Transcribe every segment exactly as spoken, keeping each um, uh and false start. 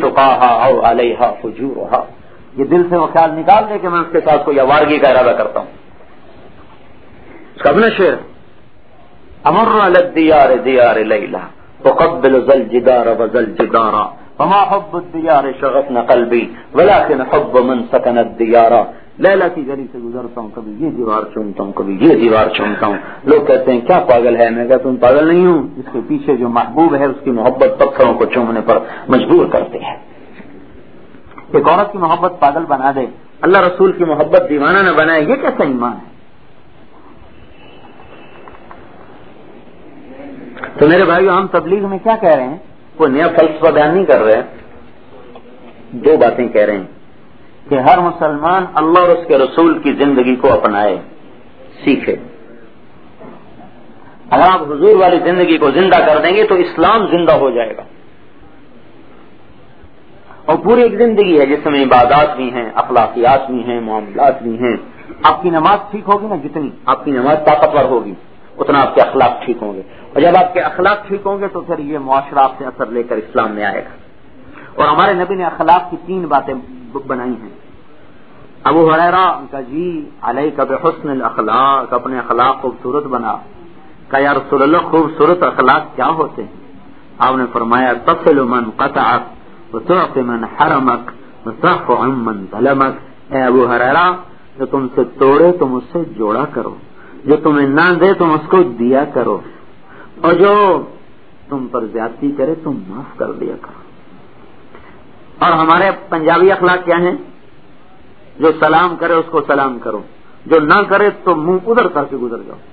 تقاہا او علیہا فجورہا، یہ دل سے وہ خیال نکال دے کہ میں اس کے ساتھ کوئی آوارگی کا ارادہ کرتا ہوں. اس کا اپنا شعر، امر علی الدیار دیار لیلہ اقبل ذا الجدار وذا الجدار وما حب الدیار شغفنا قلبی ولكن حب من سکن الدیار. لیلا کی گلی سے گزرتا ہوں، کبھی یہ دیوار چومتا ہوں، کبھی یہ دیوار چومتا ہوں. لوگ کہتے ہیں کیا پاگل ہے؟ میں کہتا ہوں پاگل نہیں ہوں، اس کے پیچھے جو محبوب ہے اس کی محبت پتھروں کو چومنے پر مجبور کرتے ہیں. ایک عورت کی محبت پاگل بنا دے، اللہ رسول کی محبت دیوانہ نہ بنائے، یہ کیسا ایمان ہے؟ تو میرے بھائیو، ہم تبلیغ میں کیا کہہ رہے ہیں؟ کوئی نیا فلسفہ بیان نہیں کر رہے ہیں، دو باتیں کہہ رہے ہیں کہ ہر مسلمان اللہ اور اس کے رسول کی زندگی کو اپنائے، سیکھے. اگر آپ حضور والی زندگی کو زندہ کر دیں گے تو اسلام زندہ ہو جائے گا. اور پوری ایک زندگی ہے جس میں عبادات بھی ہیں، اخلاقیات بھی ہیں، معاملات بھی ہیں. آپ کی نماز ٹھیک ہوگی نا، جتنی آپ کی نماز طاقتور ہوگی اتنا آپ کے اخلاق ٹھیک ہوں گے، اور جب آپ کے اخلاق ٹھیک ہوں گے تو پھر یہ معاشرہ آپ سے اثر لے کر اسلام میں آئے گا. اور ہمارے نبی نے اخلاق کی تین باتیں بنائی ہیں. ابو ہریرہ کا جی علیک بحسن الاخلاق، اپنے اخلاق خوبصورت بنا. کہ یا رسول اللہ خوبصورت اخلاق کیا ہوتے ہیں؟ آپ نے فرمایا تصل من قطعک وتعطی من حرمک وتعف عن من ظلمک. اے ابو ہریرہ، جو تم سے توڑے تم اس سے جوڑا کرو، جو تمہیں نہ دے تم اس کو دیا کرو، اور جو تم پر زیادتی کرے تم معاف کر دیا کرو. اور ہمارے پنجابی اخلاق کیا ہیں؟ جو سلام کرے اس کو سلام کرو، جو نہ کرے تو منہ ادھر کر کے گزر جاؤ.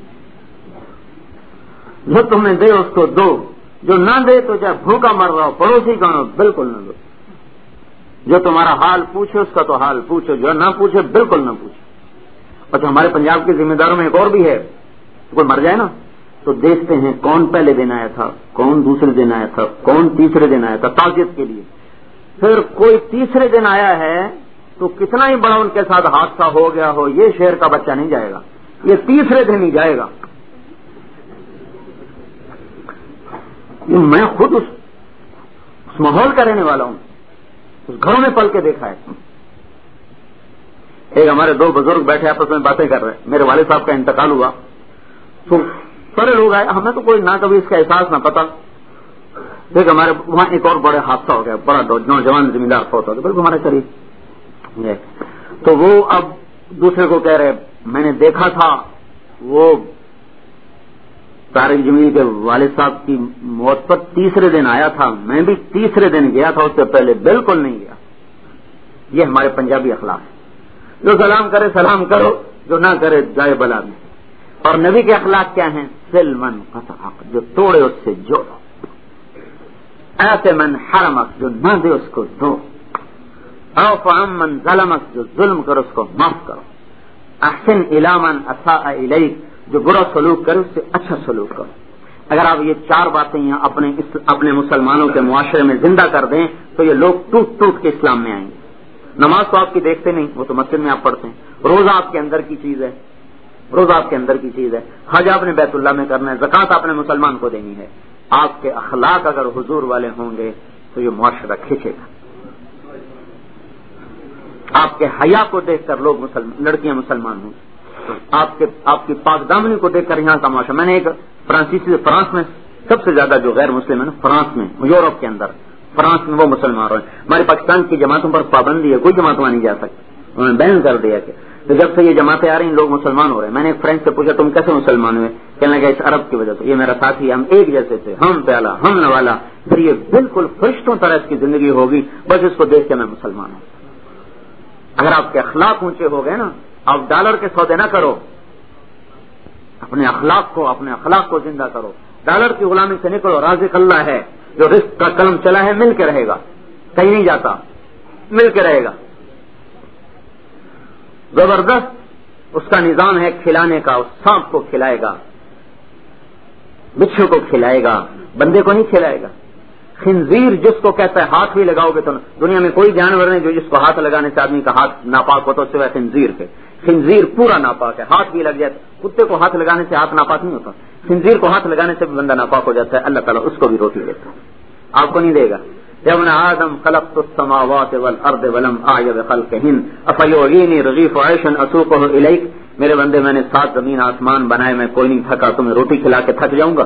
جو تمہیں دے اس کو دو، جو نہ دے تو چاہے بھوکا مر رہا ہو، پڑوسی کا ہو، بالکل نہ دو. جو تمہارا حال پوچھے اس کا تو حال پوچھو، جو نہ پوچھے بالکل نہ پوچھو. اور جو ہمارے پنجاب کے ذمہ داروں میں ایک اور بھی ہے، کوئی مر جائے نا تو دیکھتے ہیں کون پہلے دن آیا تھا، کون دوسرے دن آیا تھا، کون تیسرے دن آیا تھا، تعزیت کے لیے. پھر کوئی تیسرے دن آیا ہے تو کتنا ہی بڑا ان کے ساتھ حادثہ ہو گیا ہو، یہ شہر کا بچہ نہیں جائے گا، یہ تیسرے دن ہی جائے گا. میں خود اس, اس ماحول کا رہنے والا ہوں، اس گھروں میں پل کے دیکھا ہے. ایک ہمارے دو بزرگ بیٹھے آپس میں باتیں کر رہے ہیں، میرے والد صاحب کا انتقال ہوا تو سارے لوگ آئے، ہمیں تو کوئی نہ کبھی اس کا احساس نہ پتا. دیکھ ہمارے وہاں ایک اور بڑے حادثہ ہو گیا، بڑا نوجوان زمین دار فوت ہو گیا، بالکل ہمارے قریب. تو وہ اب دوسرے کو کہہ رہے میں نے دیکھا تھا وہ طارق جمیل کے والد صاحب کی موت پر تیسرے دن آیا تھا، میں بھی تیسرے دن گیا تھا، اس سے پہلے بالکل نہیں گیا. یہ ہمارے پنجابی اخلاق ہے. جو سلام کرے سلام کرو، جو نہ کرے جائے بلا میں. اور نبی کے اخلاق کیا ہیں؟ سلمن قطعک، جو توڑے اس سے جوڑو. ایسے من حرمک، جو نہ دے اس کو دو. اعف عن من ظلمک، جو ظلم کرو اس کو معاف کرو. احسن الی من اساء الیک، جو برا سلوک کرے اس سے اچھا سلوک کرو. اگر آپ یہ چار باتیں یہاں اپنے اپنے مسلمانوں کے معاشرے میں زندہ کر دیں تو یہ لوگ ٹوٹ ٹوٹ کے اسلام میں آئیں گے. نماز تو آپ کی دیکھتے نہیں، وہ تو مسجد میں آپ پڑھتے ہیں. روزہ آپ کے اندر کی چیز ہے، روزہ آپ کے اندر کی چیز ہے. حج آپ نے بیت اللہ میں کرنا ہے، زکوٰۃ آپ نے مسلمان کو دینی ہے. آپ کے اخلاق اگر حضور والے ہوں گے تو یہ معاشرہ کھینچے گا. آپ کے حیا کو دیکھ کر لوگ مسلمان لڑکیاں مسلمان ہوں. آپ کے آپ کی پاک دامنی کو دیکھ کر یہاں کا معاشرہ. میں نے ایک فرانسیسی فرانس میں سب سے زیادہ جو غیر مسلم ہے نا فرانس میں، یورپ کے اندر فرانس میں وہ مسلمان رہے. ہمارے پاکستان کی جماعتوں پر پابندی ہے، کوئی جماعت وہاں نہیں جا سکتی، انہوں نے بین کر دیا کہ تو جب سے یہ جماعتیں آ رہی ہیں لوگ مسلمان ہو رہے ہیں. میں نے ایک فرینڈ سے پوچھا تم کیسے مسلمان ہوئے؟ کہنے لگا اس عرب کی وجہ سے. یہ میرا ساتھی، ہم ایک جیسے تھے، ہم پیالہ ہم نوالا، پھر یہ بالکل فرشتوں طرح اس کی زندگی ہوگی، بس اس کو دیکھ کے میں مسلمان ہوں. اگر آپ کے اخلاق اونچے ہو گئے نا، آپ ڈالر کے سودے نہ کرو، اپنے اخلاق کو اپنے اخلاق کو زندہ کرو. ڈالر کی غلامی سے نکلو. رازق اللہ ہے جو رزق کا قلم چلا ہے مل کے رہے گا، کہیں نہیں جاتا، مل کے رہے گا. زبردست اس کا نظام ہے کھلانے کا. اس سانپ کو کھلائے گا، بچھو کو کھلائے گا، بندے کو نہیں کھلائے گا. خنزیر جس کو کہتا ہے ہاتھ بھی لگاؤ گے تو دنیا میں کوئی جانور نہیں جو جس کو ہاتھ لگانے سے آدمی کا ہاتھ ناپاک ہوتا اس سے وہ خنزیر کے. خنزیر پورا ناپاک ہے، ہاتھ بھی لگ جائے. کتے کو ہاتھ لگانے سے ہاتھ ناپاک نہیں ہوتا، خنزیر کو ہاتھ لگانے سے بھی بندہ ناپاک ہو جاتا ہے. اللہ تعالیٰ اس کو بھی روٹی دیتا ہے، آپ کو نہیں دے گا. یا ابن آدم خلقت السماوات والارض ولم اعی بخلقهن افیعینی رغیف عیشا اسوقه الیک، میرے بندے میں نے سات زمین آسمان بنائے، میں کوئی نہیں تھکا، تمہیں روٹی کھلا کے تھک جاؤں گا؟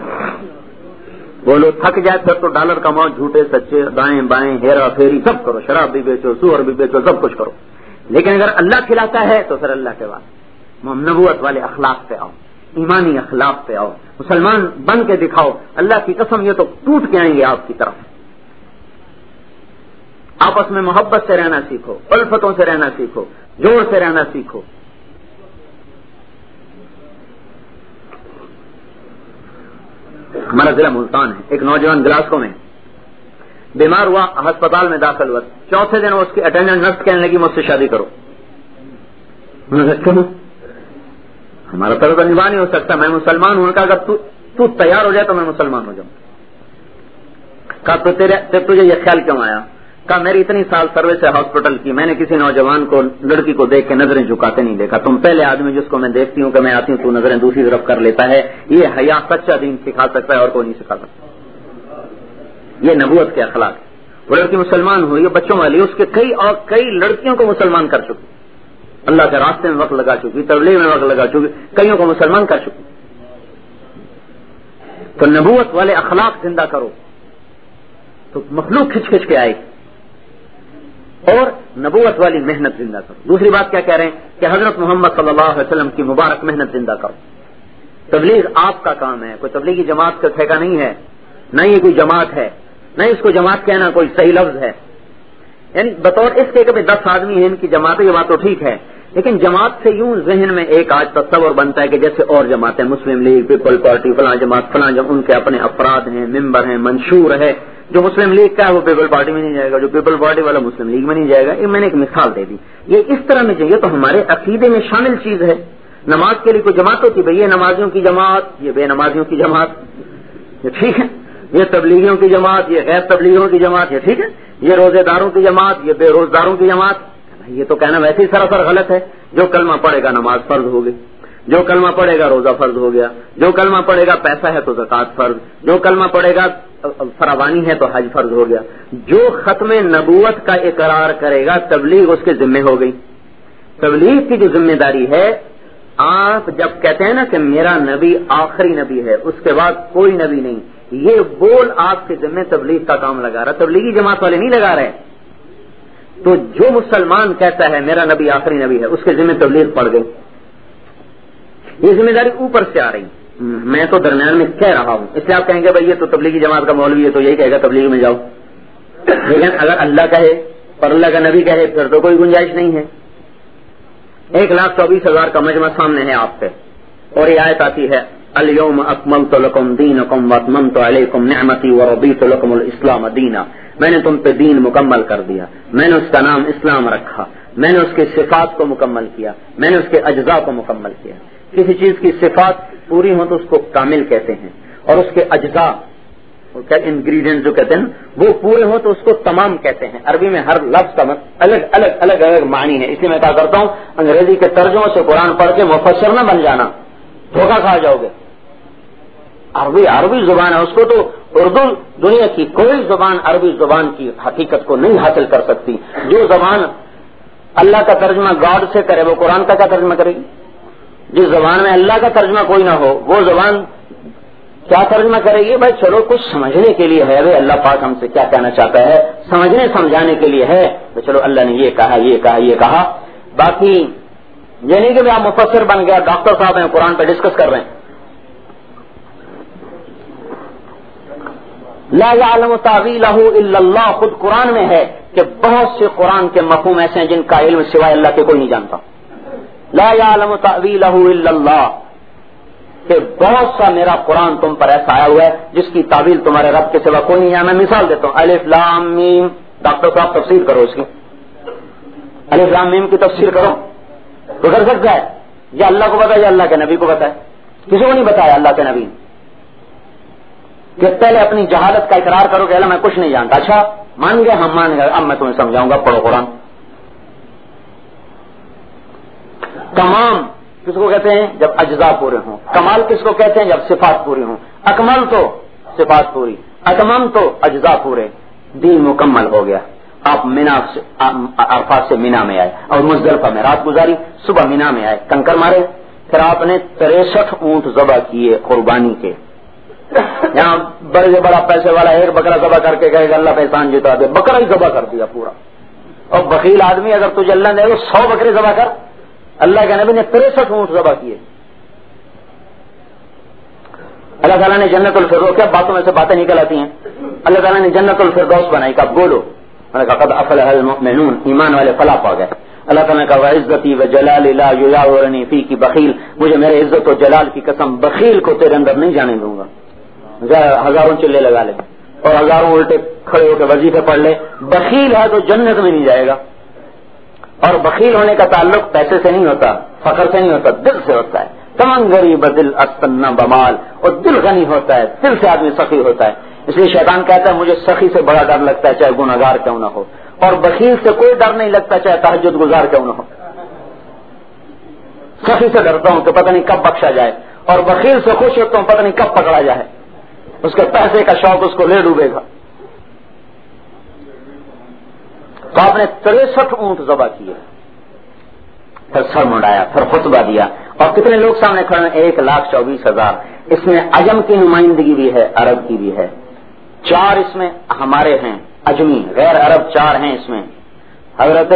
بولو تھک جائے پھر تو ڈالر کماؤ، جھوٹے سچے دائیں بائیں ہیرا پھیری سب کرو، شراب بھی بیچو، سور بھی بیچو، سب کچھ کرو، لیکن اگر اللہ کھلاتا ہے تو پھر اللہ کے بعد نبوت والے اخلاق پہ آؤ، ایمانی اخلاق پہ آؤ، مسلمان بن کے دکھاؤ۔ اللہ کی قسم یہ تو ٹوٹ کے آئیں گے آپ کی طرف۔ آپس میں محبت سے رہنا سیکھو، الفتوں سے رہنا سیکھو، جوڑ سے رہنا سیکھو۔ ہمارا ضلع ملتان ہے، ایک نوجوان گلاسکو میں بیمار ہوا، ہسپتال میں داخل ہوا، چوتھے دن اس کی اٹینڈنٹ نرس کہنے لگی مجھ سے شادی کرو۔ ہمارا طرز نبھا نہیں ہو سکتا، میں مسلمان ہوں، کہا اگر تو, تو تیار ہو جائے تو میں مسلمان ہو جاؤں۔ کہا تو تیرے تجھے یہ خیال کیوں آیا؟ کہا میری اتنی سال سروس ہے ہاسپٹل کی، میں نے کسی نوجوان کو لڑکی کو دیکھ کے نظریں جھکاتے نہیں دیکھا، تم پہلے آدمی جس کو میں دیکھتی ہوں کہ میں آتی ہوں تو نظریں دوسری طرف کر لیتا ہے۔ یہ حیا سچا دین سکھا سکتا ہے اور کوئی نہیں سکھا سکتا۔ یہ نبوت کے اخلاق ہے۔ وہ لڑکی مسلمان ہوئی، بچوں والی، اس کے کئی اور کئی لڑکیوں کو مسلمان کر چکی، اللہ کے راستے میں وقت لگا چکی، تبلیغ میں وقت لگا چکی، کئیوں کو مسلمان کر چکی۔ تو نبوت والے اخلاق زندہ کرو تو مخلوق کھچ کھچ کے آئے گی، اور نبوت والی محنت زندہ کرو۔ دوسری بات کیا کہہ رہے ہیں کہ حضرت محمد صلی اللہ علیہ وسلم کی مبارک محنت زندہ کرو۔ تبلیغ آپ کا کام ہے، کوئی تبلیغی جماعت کا ٹھیکہ نہیں ہے، نہ یہ کوئی جماعت ہے، نہ اس کو جماعت کہنا کوئی صحیح لفظ ہے۔ یعنی بطور اس کے کہ دس آدمی ہیں ان کی جماعت، یہ بات تو ٹھیک ہے، لیکن جماعت سے یوں ذہن میں ایک آج تصور بنتا ہے کہ جیسے اور جماعتیں، مسلم لیگ، پیپل پارٹی، فلاں جماعت فلاں جماعت، ان کے اپنے افراد ہیں، ممبر ہیں، منشور ہے۔ جو مسلم لیگ کا ہے وہ پیپل پارٹی میں نہیں جائے گا، جو پیپل پارٹی والا مسلم لیگ میں نہیں جائے گا۔ یہ میں نے ایک مثال دے دی، یہ اس طرح میں چاہیے تو ہمارے عقیدے میں شامل چیز ہے۔ نماز کے لیے کوئی جماعت ہوتی بھائی، یہ نمازیوں کی جماعت، یہ بے نمازیوں کی جماعت، یہ ٹھیک ہے، یہ تبلیغیوں کی جماعت، یہ غیر تبلیغیوں کی جماعت، یہ ٹھیک ہے، یہ روزے داروں کی جماعت، یہ بے روزداروں کی جماعت۔ یہ تو کہنا ویسے ہی سراسر غلط ہے۔ جو کلمہ پڑھے گا نماز فرض ہوگی، جو کلمہ پڑھے گا روزہ فرض ہو گیا، جو کلمہ پڑھے گا پیسہ ہے تو زکوٰۃ فرض، جو کلمہ پڑھے گا فراوانی ہے تو حج فرض ہو گیا۔ جو ختم نبوت کا اقرار کرے گا تبلیغ اس کے ذمہ ہو گئی۔ تبلیغ کی جو ذمہ داری ہے، آپ جب کہتے ہیں نا کہ میرا نبی آخری نبی ہے، اس کے بعد کوئی نبی نہیں، یہ بول آپ کے ذمہ تبلیغ کا کام لگا رہا، تبلیغی جماعت والے نہیں لگا رہے۔ تو جو مسلمان کہتا ہے میرا نبی آخری نبی ہے، اس کے ذمہ تبلیغ پڑ گئی۔ یہ ذمہ داری اوپر سے آ رہی، میں تو درمیان میں کہہ رہا ہوں، اس لیے آپ کہیں گے بھائی یہ تو تبلیغی جماعت کا مولوی ہے تو یہی کہے گا تبلیغ میں جاؤ، لیکن اگر اللہ کہے اور اللہ کا نبی کہے پھر تو کوئی گنجائش نہیں ہے۔ ایک لاکھ چوبیس ہزار کا مجمع سامنے ہے آپ پہ، اور یہ آیت آتی ہے الیوم اکملت لکم دینکم واتممت علیکم نعمتی ورضیت لکم الاسلام دینا۔ میں نے تم پہ دین مکمل کر دیا، میں نے اس کا نام اسلام رکھا، میں نے اس کے صفات کو مکمل کیا، میں نے اس کے اجزاء کو مکمل کیا۔ کسی چیز کی صفات پوری ہو تو اس کو کامل کہتے ہیں، اور اس کے اجزاء انگریڈینٹ جو کہتے ہیں وہ پورے ہو تو اس کو تمام کہتے ہیں۔ عربی میں ہر لفظ کا الگ الگ الگ الگ معنی ہے، اس لیے میں کہا کرتا ہوں انگریزی کے ترجموں سے قرآن پڑھ کے مفسر نہ بن جانا، دھوکہ کھا جاؤ گے۔ عربی عربی زبان ہے، اس کو تو اردو دنیا کی کوئی زبان عربی زبان کی حقیقت کو نہیں حاصل کر سکتی۔ جو زبان اللہ کا ترجمہ گاڈ سے کرے وہ قرآن کا کیا ترجمہ کرے گی؟ جس زبان میں اللہ کا ترجمہ کوئی نہ ہو وہ زبان کیا ترجمہ کرے گی؟ بھائی چلو کچھ سمجھنے کے لیے ہے، بھائی اللہ پاک ہم سے کیا کہنا چاہتا ہے، سمجھنے سمجھانے کے لیے ہے تو چلو اللہ نے یہ کہا یہ کہا یہ کہا۔ باقی یہ نہیں کہ آپ مفسر بن گیا، ڈاکٹر صاحب ہیں قرآن پہ ڈسکس کر رہے ہیں۔ لا یعلم تاویلہ الا اللہ، خود قرآن میں ہے کہ بہت سے قرآن کے مفہوم ایسے ہیں جن کا علم سوائے اللہ کے کوئی نہیں جانتا۔ لا یعلم تاویلہ الا اللہ، کہ بہت سا میرا قرآن تم پر ایسا آیا ہوا ہے جس کی تعویل تمہارے رب کے سوا کوئی نہیں ہے۔ میں مثال دیتا ہوں، الف لام میم، ڈاکٹر صاحب تفسیر کرو اس کی، الف لام میم کی تفسیر کرو تو کر سکتا ہے؟ یا اللہ کو بتایا یا اللہ کے نبی کو بتایا؟ کسی کو نہیں بتایا اللہ کے نبی کہ پہلے اپنی جہالت کا اقرار کرو کہ اللہ میں کچھ نہیں جانتا۔ اچھا مان گئے، ہم مان گئے، اب میں تمہیں سمجھاؤں گا، پڑھو قرآن۔ تمام کس کو کہتے ہیں؟ جب اجزاء پورے ہوں۔ کمال کس کو کہتے ہیں؟ جب صفات پوری ہوں۔ اکمل تو صفات پوری، اتمم تو اجزاء پورے۔ دین مکمل ہو گیا. آپ مینا سے عرفات سے مینا میں آئے اور مزدلفہ میں رات گزاری, صبح مینا میں آئے, کنکر مارے, پھر آپ نے تریسٹھ اونٹ ذبح کیے قربانی کے. یہاں بڑے سے بڑا پیسے والا ایک بکرا ذبح کر کے کہے گا اللہ احسان جتا دے, بکرا ہی ذبح کر دیا پورا. اور بخیل آدمی اگر تجھے اللہ دے گا سو بکرے ذبح کر, اللہ کے نبی نے تریسٹھ اونٹ ذبح کیے. اللہ تعالیٰ نے جنت الفردوس, کیا باتوں میں سے باتیں نکل آتی ہیں, اللہ تعالیٰ نے جنت الفردوس بنائی. کہا بولو, میں نے کہا قد افلح المؤمنون, ایمان والے فلاح پا گئے. اللہ تعالیٰ نے کہا وعزتی وجلالی لا یجاورنی فی کی بخیل, مجھے میرے عزت و جلال کی قسم بخیل کو تیرے اندر نہیں جانے دوں گا. ہزاروں چلے لگا لے اور ہزاروں الٹے کھڑے ہو کے وظیفے پڑھ لے, بخیل ہے تو جنت میں نہیں جائے گا. اور بخیل ہونے کا تعلق پیسے سے نہیں ہوتا, فخر سے نہیں ہوتا, دل سے ہوتا ہے. تمن غریب دل استنا بمال, اور دل غنی ہوتا ہے, دل سے آدمی سخی ہوتا ہے. اس لیے شیطان کہتا ہے مجھے سخی سے بڑا ڈر لگتا ہے چاہے گناہگار کیوں نہ ہو, اور بخیل سے کوئی ڈر نہیں لگتا چاہے تہجد گزار کیوں نہ ہو. سخی سے ڈرتا ہوں کہ پتہ نہیں کب بخشا جائے, اور بخیل سے خوش ہوتا ہوں پتہ نہیں کب پکڑا جائے, اس کے پیسے کا شوق اس کو لے ڈوبے گا. تو آپ نے تریسٹھ اونٹ ذبح کیے, پھر سر منڈایا, پھر خطبہ دیا, اور کتنے لوگ سامنے کھڑے ہیں, ایک لاکھ چوبیس ہزار. اس میں عجم کی نمائندگی بھی ہے, عرب کی بھی ہے. چار اس میں ہمارے ہیں اجمی, غیر عرب چار ہیں اس میں. حضرت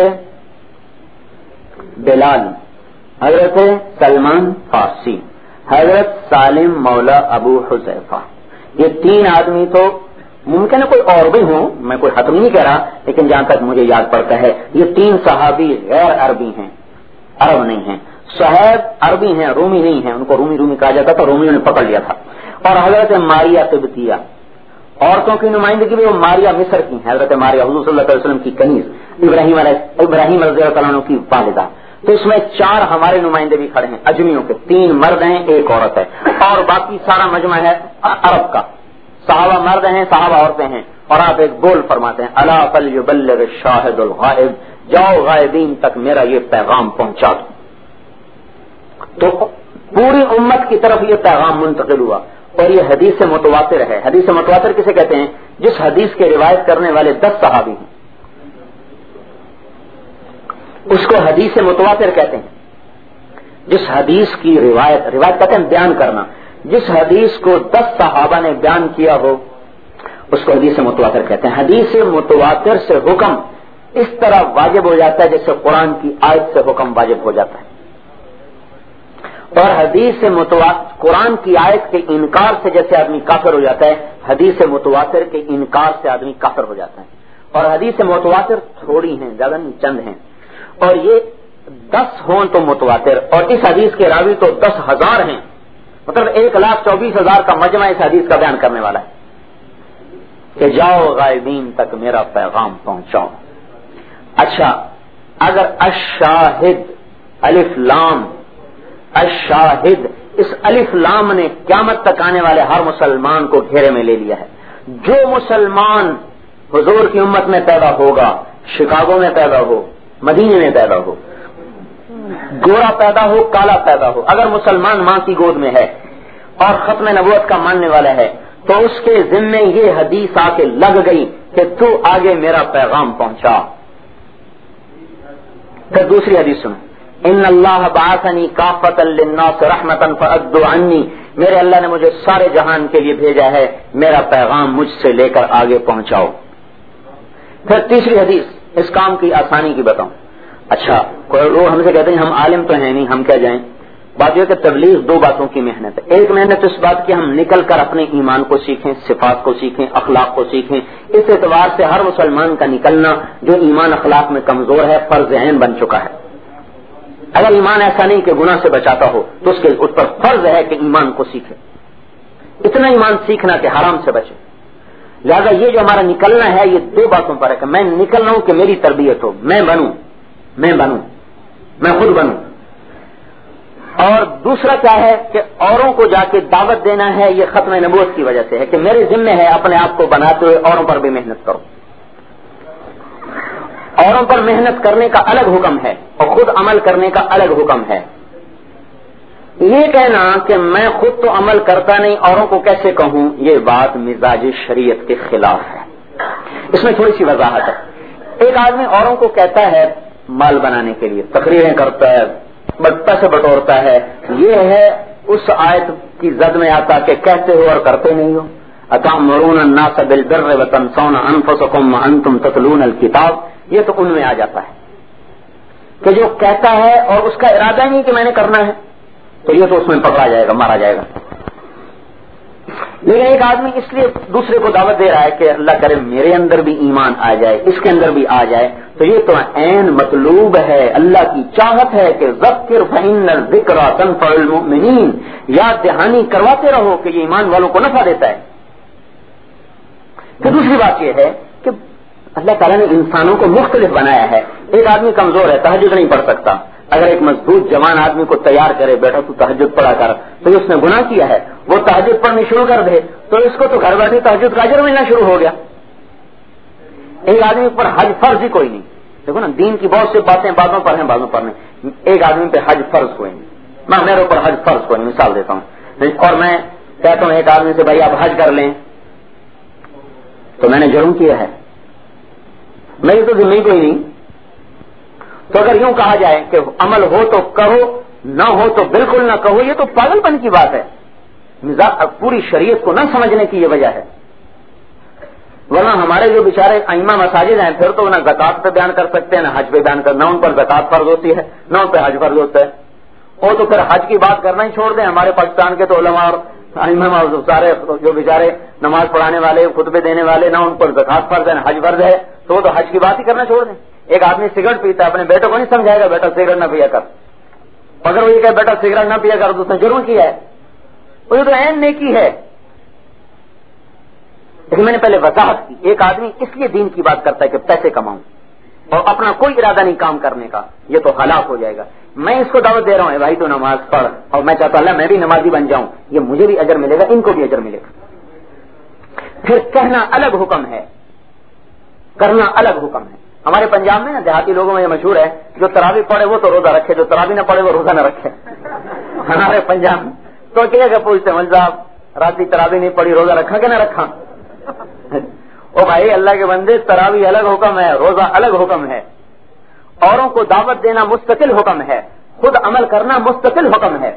بلال, حضرت سلمان فارسی, حضرت سالم مولا ابو حذیفہ. یہ تین آدمی تو ممکن ہے کوئی اور بھی ہوں, میں کوئی ختم نہیں کہہ رہا, لیکن جہاں تک مجھے یاد پڑتا ہے یہ تین صحابی غیر عربی ہیں, عرب نہیں ہیں. صہیب عربی ہیں, رومی نہیں ہیں, ان کو رومی رومی کہا جاتا تھا, رومیوں نے پکڑ لیا تھا. اور حضرت ماریا قبطیہ, عورتوں کی نمائندگی بھی وہ ماریا مصر کی ہیں, حضرت ماریا حضور صلی اللہ علیہ وسلم کی کنیز, ابراہیم علیہ ابراہیم رضی اللہ عنہ کی والدہ. تو اس میں چار ہمارے نمائندے بھی کھڑے ہیں اجمیوں کے, تین مرد ہیں ایک عورت ہے, اور باقی سارا مجمع ہے عرب کا. صحابہ مرد ہیں, صحابہ عورتیں ہیں. اور آپ ایک بول فرماتے ہیں الا فلیبلغ الشاہد الغائب, جاؤ غائبین تک میرا یہ پیغام پہنچا دو. تو پوری امت کی طرف یہ پیغام منتقل ہوا, اور یہ حدیث سے متواتر ہے. حدیث سے متواتر کسے کہتے ہیں؟ جس حدیث کے روایت کرنے والے دس صحابی ہیں اس کو حدیث سے متواتر کہتے ہیں. جس حدیث کی روایت, روایت کہتے ہیں بیان کرنا, جس حدیث کو دس صحابہ نے بیان کیا ہو اس کو حدیث سے متواتر کہتے ہیں. حدیث سے متواتر سے حکم اس طرح واجب ہو جاتا ہے جیسے قرآن کی آیت سے حکم واجب ہو جاتا ہے. اور حدیث سے متواتر, قرآن کی آیت کے انکار سے جیسے آدمی کافر ہو جاتا ہے, حدیث سے متواتر کے انکار سے آدمی کافر ہو جاتا ہے. اور حدیث سے متواتر تھوڑی ہیں, زیادہ نہیں, چند ہیں. اور یہ دس ہوں تو متواتر, اور اس حدیث کے راوی تو دس ہزار ہیں, مطلب ایک لاکھ چوبیس ہزار کا مجمع اس حدیث کا بیان کرنے والا ہے کہ جاؤ غائبین تک میرا پیغام پہنچاؤ. اچھا, اگر الشاہد الف لام, الشاہد, اس الف لام نے قیامت تک آنے والے ہر مسلمان کو گھیرے میں لے لیا ہے. جو مسلمان حضور کی امت میں پیدا ہوگا, شکاگو میں پیدا ہو, مدینے میں پیدا ہو, گورا پیدا ہو, کالا پیدا ہو, اگر مسلمان ماں کی گود میں ہے اور ختم نبوت کا ماننے والا ہے تو اس کے ذمے یہ حدیث آ کے لگ گئی کہ تو آگے میرا پیغام پہنچا. پھر دوسری حدیث سنو, ان اللہ بعثنی کافۃ للناس رحمۃ فادوا عنی, میرے اللہ نے مجھے سارے جہان کے لیے بھیجا ہے, میرا پیغام مجھ سے لے کر آگے پہنچاؤ. پھر تیسری حدیث اس کام کی آسانی کی بتاؤں. اچھا, وہ ہم سے کہتے ہیں ہم عالم تو ہیں نہیں, ہم کیا جائیں. بات یہ کہ تبلیغ دو باتوں کی محنت ہے. ایک محنت اس بات کی ہم نکل کر اپنے ایمان کو سیکھیں, صفات کو سیکھیں, اخلاق کو سیکھیں. اس اعتبار سے ہر مسلمان کا نکلنا جو ایمان اخلاق میں کمزور ہے فرض عین بن چکا ہے. اگر ایمان ایسا نہیں کہ گناہ سے بچاتا ہو تو اس کے اس پر فرض ہے کہ ایمان کو سیکھے, اتنا ایمان سیکھنا کہ حرام سے بچے. لہذا یہ جو ہمارا نکلنا ہے یہ دو باتوں پر ہے کہ میں نکل رہا ہوں کہ میری تربیت ہو, میں بنوں, میں بنوں, میں خود بنوں. اور دوسرا کیا ہے کہ اوروں کو جا کے دعوت دینا ہے, یہ ختم نبوت کی وجہ سے ہے کہ میرے ذمہ ہے اپنے آپ کو بناتے ہوئے اوروں پر بھی محنت کرو. اوروں پر محنت کرنے کا الگ حکم ہے اور خود عمل کرنے کا الگ حکم ہے. یہ کہنا کہ میں خود تو عمل کرتا نہیں اوروں کو کیسے کہوں, یہ بات مزاج شریعت کے خلاف ہے. اس میں تھوڑی سی وضاحت ہے. ایک آدمی اوروں کو کہتا ہے مال بنانے کے لیے تقریریں کرتا ہے, پیسے بٹورتا ہے, یہ ہے اس آیت کی زد میں آتا کہ کہتے ہو اور کرتے نہیں ہو. اتأمرون الناس بالبر وتنسون انفسکم وانتم تتلون الکتاب, یہ تو ان میں آ جاتا ہے کہ جو کہتا ہے اور اس کا ارادہ نہیں کہ میں نے کرنا ہے, تو یہ تو اس میں پکڑا جائے گا, مارا جائے گا. لیکن ایک آدمی اس لیے دوسرے کو دعوت دے رہا ہے کہ اللہ کرے میرے اندر بھی ایمان آ جائے, اس کے اندر بھی آ جائے, تو یہ تو عین مطلوب ہے, اللہ کی چاہت ہے کہ ذکر فإن الذکر تنفع المؤمنین, یاد دہانی کرواتے رہو کہ یہ ایمان والوں کو نفع دیتا ہے. پھر دوسری بات یہ ہے کہ اللہ تعالیٰ نے انسانوں کو مختلف بنایا ہے. ایک آدمی کمزور ہے, تہجد نہیں پڑھ سکتا, اگر ایک مضبوط جوان آدمی کو تیار کرے بیٹا تو تہجد پڑھا کر, تو اس نے گناہ کیا ہے, وہ تہجد پڑھنی شروع کر دے تو اس کو تو گھر بیٹھے تہجد کا اجر ملنا شروع ہو گیا. ایک آدمی پر حج فرض ہی کوئی نہیں, دیکھو نا دین کی بہت سی باتیں بعضوں پر ہیں بعضوں پر نہیں. ایک آدمی پہ حج فرض کوئی نہیں, میں میرے اوپر حج فرض کوئی نہیں, مثال دیتا ہوں, اور میں کہتا ہوں ایک آدمی سے بھائی آپ حج کر لیں, تو میں نے جرم کیا ہے, میری تو ذمہ کوئی نہیں. تو اگر یوں کہا جائے کہ عمل ہو تو کرو, نہ ہو تو بالکل نہ کہو, یہ تو پاگل پن کی بات ہے. پوری شریعت کو نہ سمجھنے کی یہ وجہ ہے. ورنہ ہمارے جو بیچارے ائمہ مساجد ہیں پھر تو نہ زکات پہ بیان کر سکتے ہیں نہ حج پہ بیان کر, نہ ان پر زکات فرض ہوتی ہے نہ ان پہ حج فرض ہوتا ہے. وہ تو پھر حج کی بات کرنا ہی چھوڑ دیں. ہمارے پاکستان کے تو علماء اور ائمہ سارے جو بیچارے نماز پڑھانے والے خطبے دینے والے, نہ ان پر زکات فرض ہے نہ حج فرض ہے, تو وہ تو حج کی بات ہی کرنا چھوڑ دیں. ایک آدمی سگریٹ پیتا ہے, اپنے بیٹے کو نہیں سمجھائے گا بیٹا سگریٹ نہ پیا کر, اگر وہ یہ کہ بیٹا سگریٹ نہ پیا کر تو اس نے جرم کیا ہے, وہ یہ تو عین نیکی ہے. لیکن میں نے پہلے وضاحت کی, ایک آدمی اس لیے دین کی بات کرتا ہے کہ پیسے کماؤں اور اپنا کوئی ارادہ نہیں کام کرنے کا, یہ تو ہلاک ہو جائے گا. میں اس کو دعوت دے رہا ہوں بھائی تو نماز پڑھ, اور میں چاہتا ہوں اللہ میں بھی نمازی بن جاؤں, یہ مجھے بھی اجر ملے گا, ان کو بھی اجر ملے گا. پھر کہنا الگ حکم ہے, کرنا الگ حکم ہے. ہمارے پنجاب میں نا دیہاتی لوگوں میں یہ مشہور ہے, جو تراویح پڑھے وہ تو روزہ رکھے, جو تراویح نہ پڑھے وہ روزہ نہ رکھے. ہمارے پنجاب میں تو کیا کہ پوچھتے مول صاحب رات کی تراویح نہیں پڑھی, روزہ رکھا کہ نہ رکھا؟ او بھائی اللہ کے بندے, تراویح الگ حکم ہے, روزہ الگ حکم ہے. اوروں کو دعوت دینا مستقل حکم ہے, خود عمل کرنا مستقل حکم ہے.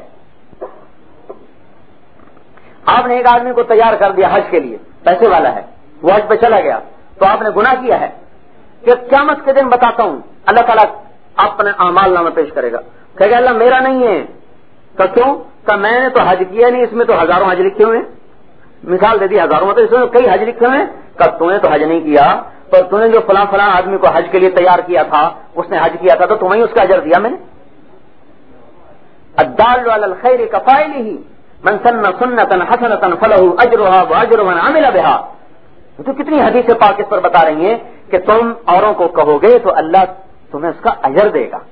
آپ نے ایک آدمی کو تیار کر دیا حج کے لیے, پیسے والا ہے, وہ حج پہ چلا گیا, تو آپ نے گناہ کیا ہے کہ قیامت کے دن بتاتا ہوں اللہ تعالیٰ اپنے اعمال نامہ پیش کرے گا, کہے گا اللہ میرا نہیں ہے. کہ کیوں؟ کہ میں نے تو حج کیا نہیں, اس میں تو ہزاروں حج لکھے ہوئے ہیں. مثال دے دی ہزاروں میں, تو اس میں کئی حج لکھے ہوئے ہیں. کہ تو نے تو حج نہیں کیا, تو تو نے جو فلاں فلاں آدمی کو حج کے لیے تیار کیا تھا اس نے حج کیا تھا, تو تمہیں اس کا اجر دیا میں نے. الدال علی الخیر کفاعلہ من سن سنۃ حسنۃ فلہ اجرها واجر من عمل بها. تو کتنی حدیث پاک اس پر بتا رہی ہیں کہ تم اوروں کو کہو گے تو اللہ تمہیں اس کا اجر دے گا.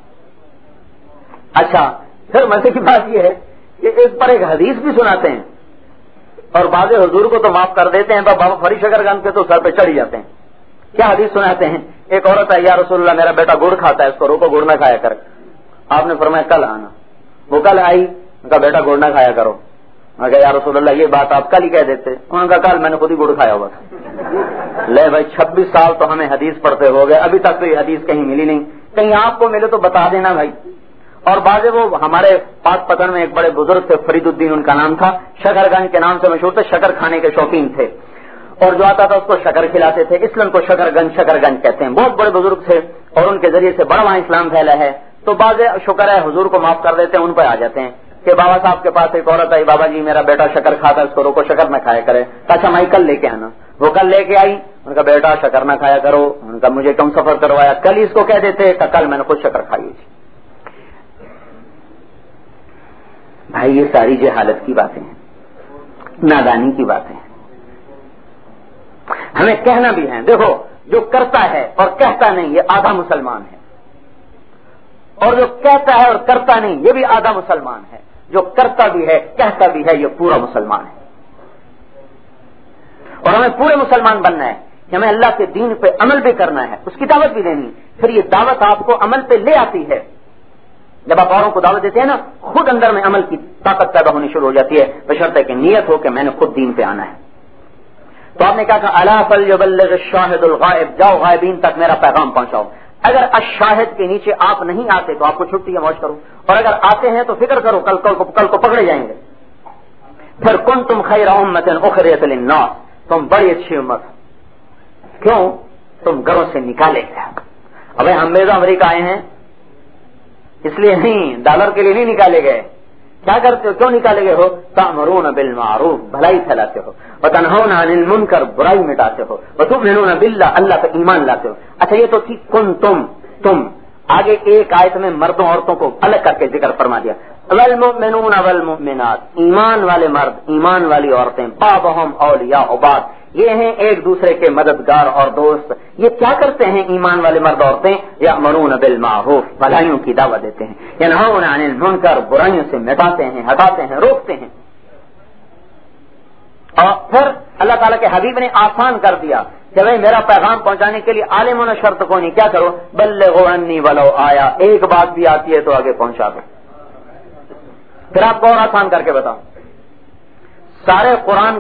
اچھا پھر مزے کی بات یہ ہے کہ اس پر ایک حدیث بھی سناتے ہیں, اور بعض حضور کو تو معاف کر دیتے ہیں, بابا فری شکر گنج کے تو سر پہ چڑھ جاتے ہیں. کیا حدیث سناتے ہیں؟ ایک عورت ہے, یا رسول اللہ میرا بیٹا گڑ کھاتا ہے, اس کو روکو گڑ نہ کھایا کر. آپ نے فرمایا کل آنا. وہ کل آئی, ان کا بیٹا گڑ نہ کھایا کرو. میں کہا یا رسول اللہ یہ بات آپ کل ہی کہہ دیتے. انہوں نے کہا کل میں نے خود ہی گڑ کھایا ہوا. لے بھائی چھبیس سال تو ہمیں حدیث پڑھتے ہو گئے, ابھی تک تو یہ حدیث کہیں ملی نہیں. کہیں آپ کو ملے تو بتا دینا بھائی. اور بعض وہ ہمارے پاس پتن میں ایک بڑے بزرگ تھے, فرید الدین ان کا نام تھا, شکر گنج کے نام سے مشہور تھے, شکر کھانے کے شوقین تھے, اور جو آتا تھا اس کو شکر کھلاتے تھے, اس لیے ان کو شکر گنج شکر گنج کہتے ہیں. بہت بڑے بزرگ تھے اور ان کے ذریعے سے بڑا وہاں اسلام پھیلا ہے. تو بعض شکر ہے حضور کو معاف کر دیتے ہیں, ان پہ آ جاتے ہیں کہ بابا صاحب کے پاس ایک عورت آئی, بابا جی میرا بیٹا شکر کھاتا ہے, اس کو روکو شکر نہ کھایا کرے. اچھا مائی کل لے کے آنا. وہ کل لے کے آئی, ان کا بیٹا شکر نہ کھایا کرو. ان کا مجھے کم سفر کروایا, کل ہی اس کو کہہ دیتے کہ کل میں نے خود شکر کھائی تھی. بھائی یہ ساری جہالت کی باتیں ہیں, نادانی کی باتیں ہیں. ہمیں کہنا بھی ہے, دیکھو جو کرتا ہے اور کہتا نہیں یہ آدھا مسلمان ہے, اور جو کہتا ہے اور کرتا نہیں یہ بھی آدھا مسلمان ہے. جو کرتا بھی ہے کہتا بھی ہے یہ پورا مسلمان ہے. اور ہمیں پورے مسلمان بننا ہے کہ ہمیں اللہ کے دین پہ عمل بھی کرنا ہے, اس کی دعوت بھی دینی. پھر یہ دعوت آپ کو عمل پہ لے آتی ہے. جب آپ اوروں کو دعوت دیتے ہیں نا, خود اندر میں عمل کی طاقت پیدا ہونی شروع ہو جاتی ہے, بشرطے کہ نیت ہو کہ میں نے خود دین پہ آنا ہے. تو تو آپ نے کہا کہ الا فلیبلغ الشاہد الغائب، جاؤ غائبین تک میرا پیغام پہنچاؤ. اگر الشاہد کے نیچے آپ نہیں آتے تو آپ کو چھٹی ہے، موج کرو، اور اگر آتے ہیں تو فکر کرو کل کل کو کل کو پکڑے جائیں گے. پھر کنتم خیر امۃ اخرجت للناس، تم بڑی اچھی امت. کیوں؟ تم گھروں سے نکالے گئے. ابھی ہم میزا امریکہ آئے ہیں اس لیے نہیں، ڈالر کے لیے نہیں نکالے گئے. کیا کرتے ہو؟ کیوں نکالے گئے ہو؟ تأمرون بالمعروف، بھلائی پھیلاتے ہو، وتنہون عن المنکر، برائی مٹاتے ہو، وتؤمنون باللہ، اللہ پر ایمان لاتے ہو. اچھا یہ تو تھی کنتم، تم. آگے ایک آیت میں مردوں عورتوں کو الگ کر کے ذکر فرما دیا. والمؤمنون والمؤمنات، ایمان والے مرد ایمان والی عورتیں، بعضهم اولیاء بعض، یہ ہیں ایک دوسرے کے مددگار اور دوست. یہ کیا کرتے ہیں ایمان والے مرد عورتیں؟ یأمرون بالمعروف، بھلائیوں کی دعوت دیتے ہیں، ینہون عن المنکر، برائیوں سے مٹاتے ہیں، ہٹاتے ہیں، روکتے ہیں. اور پھر اللہ تعالیٰ کے حبیب نے آسان کر دیا کہ بھائی میرا پیغام پہنچانے کے لیے عالموں نے شرط کو نہیں، کیا کرو؟ بلغوا عنی ولو آیا، ایک بات بھی آتی ہے تو آگے پہنچا دو. پھر آپ کو اور آسان کر کے بتاؤں، سارے قرآن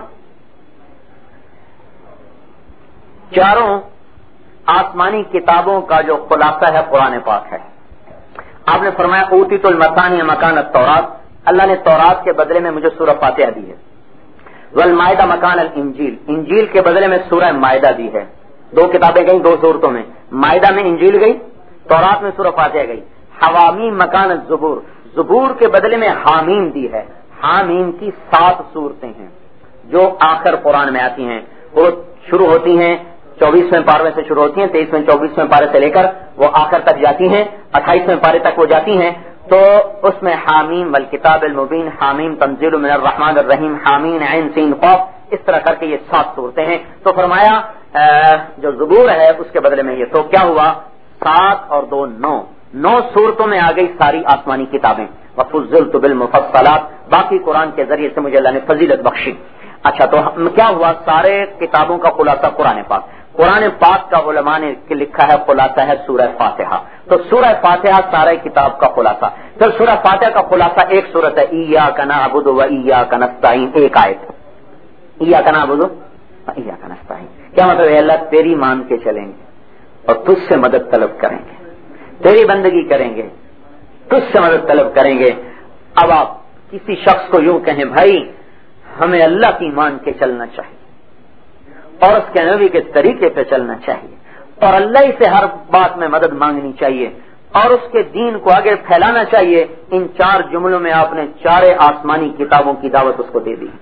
چاروں آسمانی کتابوں کا جو خلاصہ ہے قرآن پاک ہے. آپ نے فرمایا اوتیت المثانی مکان التورات، اللہ نے تورات کے بدلے میں مجھے سورہ فاتحہ دی ہے. والمائدہ مکان الانجیل، انجیل کے بدلے میں سورہ مائدہ دی ہے. دو کتابیں گئی دو صورتوں میں، مائدہ میں انجیل گئی، تورات میں سورہ فاتحہ گئی. حوامیم مکان الزبور، زبور کے بدلے میں حامیم دی ہے. حامیم کی سات صورتیں ہیں جو آخر قرآن میں آتی ہیں. وہ شروع ہوتی ہیں چوبیسویں پارے سے شروع ہوتی ہیں، تیئیسویں چوبیسویں پارے سے لے کر وہ آخر تک جاتی ہیں، اٹھائیسویں پارے تک وہ جاتی ہیں. تو اس میں حامیم والکتاب المبین، حامیم تنزیل من الرحمن الرحیم، حامین عین سین قاف، اس طرح کر کے یہ سات صورتیں ہیں. تو فرمایا جو زبور ہے اس کے بدلے میں یہ. تو کیا ہوا؟ سات اور دو نو، نو صورتوں میں آ گئی ساری آسمانی کتابیں. وفضلت بالمفصلات، باقی قرآن کے ذریعے سے مجھے اللہ نے فضیلت بخشی. اچھا تو کیا ہوا؟ سارے کتابوں کا خلاصہ قرآن پاک. قرآن پاک کا علماء نے لکھا ہے خلاصہ ہے سورہ فاتحہ. تو سورہ فاتحہ سارے کتاب کا خلاصہ. پھر سورہ فاتحہ کا خلاصہ ایک سورت ہے ایاک نعبد و ایاک نستعین، ایک آیت ایاک نعبد و ایاک نستعین. کیا مطلب ہے؟ اللہ تیری مان کے چلیں گے اور تجھ سے مدد طلب کریں گے، تیری بندگی کریں گے، تجھ سے مدد طلب کریں گے. اب آپ کسی شخص کو یوں کہیں بھائی ہمیں اللہ کی مان کے چلنا چاہیے اور اس کے نبی کے طریقے پہ چلنا چاہیے اور اللہ ہی سے ہر بات میں مدد مانگنی چاہیے اور اس کے دین کو آگے پھیلانا چاہیے، ان چار جملوں میں آپ نے چارے آسمانی کتابوں کی دعوت اس کو دے دی.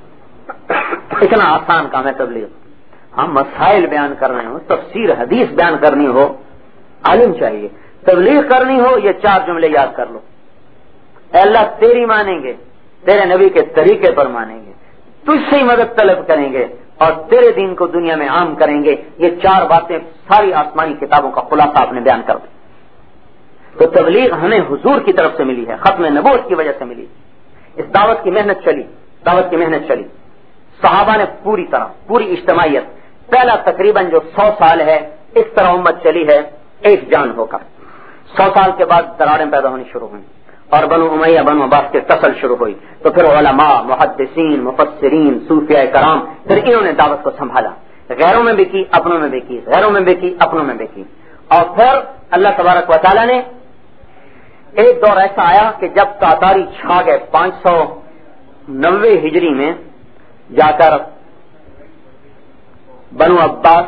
اتنا آسان کام ہے تبلیغ. ہم مسائل بیان کر رہے ہوں، تفسیر حدیث بیان کرنی ہو، عالم چاہیے. تبلیغ کرنی ہو، یہ چار جملے یاد کر لو. اے اللہ تیری مانیں گے، تیرے نبی کے طریقے پر مانیں گے، تجھ سے ہی مدد طلب کریں گے اور تیرے دین کو دنیا میں عام کریں گے. یہ چار باتیں ساری آسمانی کتابوں کا خلاصہ آپ نے بیان کر دی. تو تبلیغ ہمیں حضور کی طرف سے ملی ہے، ختم نبوت کی وجہ سے ملی. اس دعوت کی محنت چلی، دعوت کی محنت چلی. صحابہ نے پوری طرح پوری اجتماعیت، پہلا تقریباً جو سو سال ہے اس طرح امت چلی ہے ایک جان ہو کر. سو سال کے بعد دراریں پیدا ہونی شروع ہوئی اور بنو امیہ بنو عباس کے تسل شروع ہوئی. تو پھر علماء، محدثین، مفسرین، صوفیاء کرام، پھر انہوں نے دعوت کو سنبھالا. غیروں میں بھی کی، اپنوں میں بھی کی، غیروں میں بھی کی، اپنوں میں بھی کی. اور پھر اللہ تبارک و تعالیٰ نے ایک دور ایسا آیا کہ جب تاتاری چھا گئے پانچ سو نوے ہجری میں جا کر بنو عباس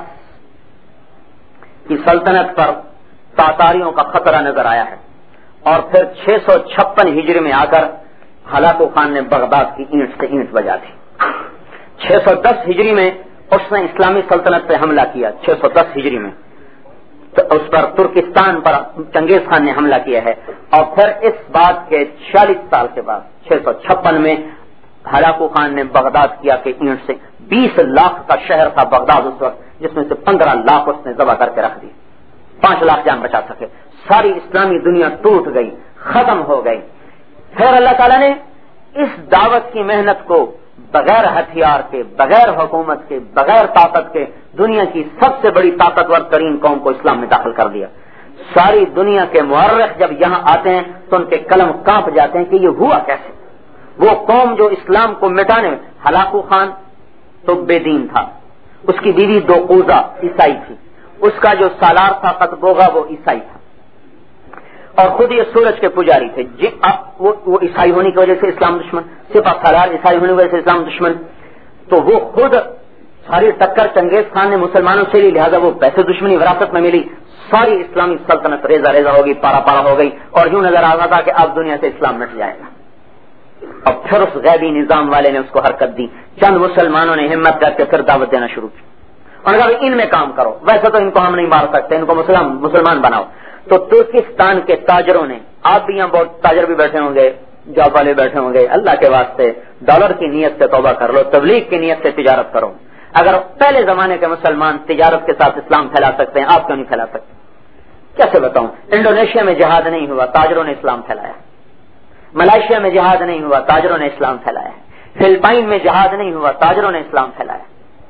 کی سلطنت پر تاتاریوں کا خطرہ نظر آیا ہے. اور پھر چھ سو چھپن ہجری میں آ کر ہلاکو خان نے بغداد کی اینٹ سے اینٹ بجا دی. چھ سو دس ہجری میں اس نے اسلامی سلطنت پہ حملہ کیا. چھ سو دس ہجری میں تو اس پر ترکستان پر چنگیز خان نے حملہ کیا ہے. اور پھر اس بات کے چھیالیس سال کے بعد چھ سو چھپن میں ہلاکو خان نے بغداد کیا کہ اینٹ سے بیس لاکھ کا شہر تھا بغداد اس وقت، جس میں سے پندرہ لاکھ اس نے ذبح کر کے رکھ دی. پانچ لاکھ جان بچا سکے. ساری اسلامی دنیا ٹوٹ گئی، ختم ہو گئی. پھر اللہ تعالیٰ نے اس دعوت کی محنت کو بغیر ہتھیار کے، بغیر حکومت کے، بغیر طاقت کے دنیا کی سب سے بڑی طاقتور ترین قوم کو اسلام میں داخل کر دیا. ساری دنیا کے مورخ جب یہاں آتے ہیں تو ان کے قلم کانپ جاتے ہیں کہ یہ ہوا کیسے. وہ قوم جو اسلام کو مٹانے، ہلاکو خان تو بے دین تھا، اس کی بیوی دوقوزہ عیسائی تھی، اس کا جو سالار تھا قطبوغا وہ عیسائی تھا، اور خود یہ سورج کے پجاری تھے جی. وہ, وہ عیسائی ہونے کی وجہ سے اسلام دشمن، سپہ سالار عیسائی ہونے کی وجہ سے اسلام دشمن. تو وہ خود ساری ٹکر چنگیز خان نے مسلمانوں سے لی، لہذا وہ پیسے دشمنی وراثت میں ملی، ساری اسلامی سلطنت ریزہ ریزہ ہو گئی، پارا پارا ہو گئی، اور یوں نظر آ رہا تھا کہ اب دنیا سے اسلام مٹ جائے گا. اب پھر اس غیبی نظام والے نے اس کو حرکت دی، چند مسلمانوں نے ہمت کر کے پھر دعوت دینا شروع کی، اور کہا ان میں کام کرو، ویسے تو ان کو ہم نہیں مار سکتے، ان کو مسلم مسلمان بناؤ. تو ترکستان کے تاجروں نے، آپ بھی یہاں بہت تاجر بھی بیٹھے ہوں گے، جاب والے بیٹھے ہوں گے، اللہ کے واسطے ڈالر کی نیت سے توبہ کر لو، تبلیغ کی نیت سے تجارت کرو. اگر پہلے زمانے کے مسلمان تجارت کے ساتھ اسلام پھیلا سکتے ہیں، آپ کیوں نہیں پھیلا سکتے؟ کیسے بتاؤں؟ انڈونیشیا میں جہاد نہیں ہوا، تاجروں نے اسلام پھیلایا. ملائیشیا میں جہاد نہیں ہوا، تاجروں نے اسلام پھیلایا. فلپائن میں جہاد نہیں ہوا، تاجروں نے اسلام پھیلایا.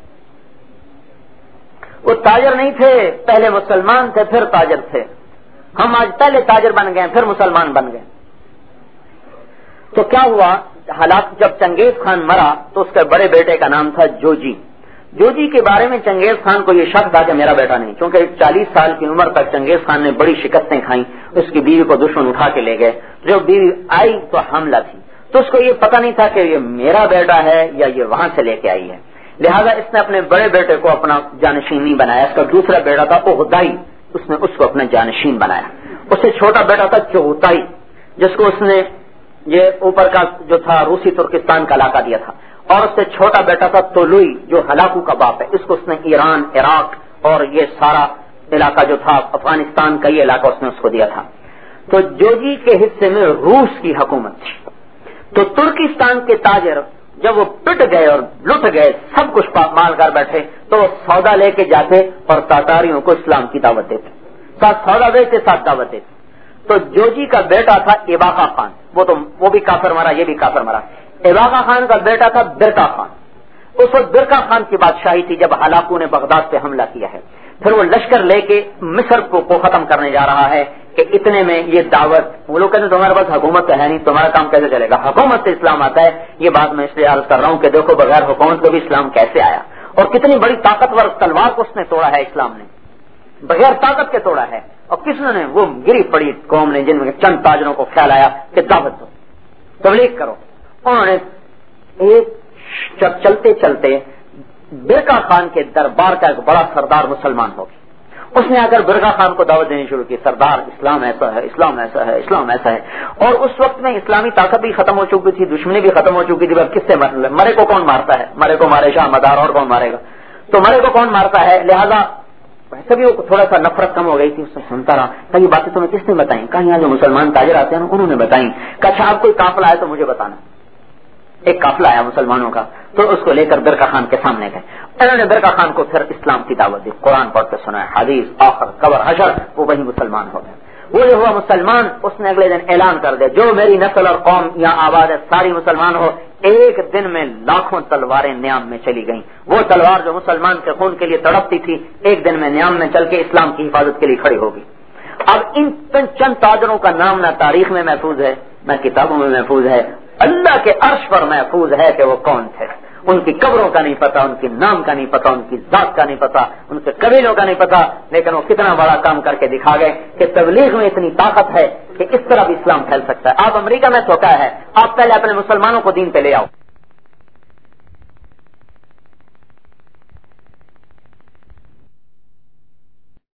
وہ تاجر نہیں تھے، پہلے مسلمان تھے پھر تاجر تھے. ہم آج پہلے تاجر بن گئے پھر مسلمان بن گئے. تو کیا ہوا؟ حالات جب چنگیز خان مرا تو اس کے بڑے بیٹے کا نام تھا جوجی. جوجی کے بارے میں چنگیز خان کو یہ شک تھا کہ میرا بیٹا نہیں، کیونکہ چالیس سال کی عمر تک چنگیز خان نے بڑی شکستیں کھائیں، اس کی بیوی کو دشمن اٹھا کے لے گئے. جب بیوی آئی تو حاملہ تھی، تو اس کو یہ پتہ نہیں تھا کہ یہ میرا بیٹا ہے یا یہ وہاں سے لے کے آئی ہے. لہذا اس نے اپنے بڑے بیٹے کو اپنا جانشین نہیں بنایا. اس کا دوسرا بیٹا تھا اغدائی، اس نے اس کو اپنا جانشین بنایا. اس سے چھوٹا بیٹا تھا چغتائی، جس کو اس نے یہ اوپر کا جو تھا روسی ترکستان کا علاقہ دیا تھا. اور اس سے چھوٹا بیٹا تھا طولوئی جو ہلاکو کا باپ ہے، اس کو اس نے ایران، عراق اور یہ سارا علاقہ جو تھا افغانستان کا یہ علاقہ اس نے اس کو دیا تھا. تو جوجی کے حصے میں روس کی حکومت تھی. تو ترکستان کے تاجر جب وہ پٹ گئے اور لٹ گئے، سب کچھ مال کر بیٹھے، تو وہ سودا لے کے جاتے اور تاتاریوں کو اسلام کی دعوت دیتے، ساتھ سودا بیچتے ساتھ دعوت دیتے. تو جوجی کا بیٹا تھا ایباقا خان، وہ تو وہ بھی کافر مرا، یہ بھی کافر مرا. ایباقا خان کا بیٹا تھا برکا خان. اس وقت برکا خان کی بادشاہی تھی جب ہلاکو نے بغداد پہ حملہ کیا ہے. پھر وہ لشکر لے کے مصر کو, کو ختم کرنے جا رہا ہے کہ اتنے میں یہ دعوت، وہ لوگ کہتے ہیں تمہارے پاس حکومت تو ہے نہیں، تمہارا کام کیسے چلے گا؟ حکومت سے اسلام آتا ہے. یہ بات میں اس لیے عرض کر رہا ہوں کہ دیکھو بغیر حکومت کو بھی اسلام کیسے آیا، اور کتنی بڑی طاقتور تلوار کو اس نے توڑا ہے، اسلام نے بغیر طاقت کے توڑا ہے. اور کس نے؟ وہ گری پڑی قوم نے، جن میں چند تاجروں کو خیال آیا کہ دعوت دو، تبلیغ کرو. انہوں نے ایک چلتے چلتے برکا خان کے دربار کا ایک بڑا سردار مسلمان ہو گیا. اس نے آ کر برکا خان کو دعوت دینی شروع کی، سردار اسلام ایسا ہے، اسلام ایسا ہے، اسلام ایسا ہے. اور اس وقت میں اسلامی طاقت بھی ختم ہو چکی تھی، دشمنی بھی ختم ہو چکی تھی. اب کس سے مرے کو کون مارتا ہے؟ مرے کو مارے شاہ مدار، اور کون مارے گا؟ تو مرے کو کون مارتا ہے. لہذا ویسے بھی تھوڑا سا نفرت کم ہو گئی تھی. اس سے سنتا رہا کہ یہ باتیں تمہیں کس نے بتائیں؟ کہا یہاں جو مسلمان تاجر آتے ہیں انہوں نے بتائیں. کہ اچھا آپ کوئی قافلہ آئے تو مجھے بتانا. ایک قافلہ آیا مسلمانوں کا، تو اس کو لے کر برکا خان کے سامنے گئے. انہوں نے برکا خان کو پھر اسلام کی دعوت دی، قرآن پڑھ کے سنا، حدیث، آخر، قبر، حشر. وہ وہی مسلمان ہو گئے. وہ جو ہوا مسلمان، اس نے اگلے دن اعلان کر دیا جو میری نسل اور قوم یہاں آباد ہے ساری مسلمان ہو. ایک دن میں لاکھوں تلواریں نیام میں چلی گئیں. وہ تلوار جو مسلمان کے خون کے لیے تڑپتی تھی، ایک دن میں نیام میں چل کے اسلام کی حفاظت کے لیے کھڑی ہوگی. اب ان چند تاجروں کا نام نہ تاریخ میں محفوظ ہے نہ کتابوں میں محفوظ ہے، اللہ کے عرش پر محفوظ ہے کہ وہ کون تھے. ان کی قبروں کا نہیں پتا، ان کے نام کا نہیں پتا، ان کی ذات کا نہیں پتا، ان کے قبیلوں کا نہیں پتا، لیکن وہ کتنا بڑا کام کر کے دکھا گئے کہ تبلیغ میں اتنی طاقت ہے کہ اس طرح بھی اسلام پھیل سکتا ہے. آپ امریکہ میں تو کیا ہے، آپ پہلے اپنے مسلمانوں کو دین پہ لے آؤ.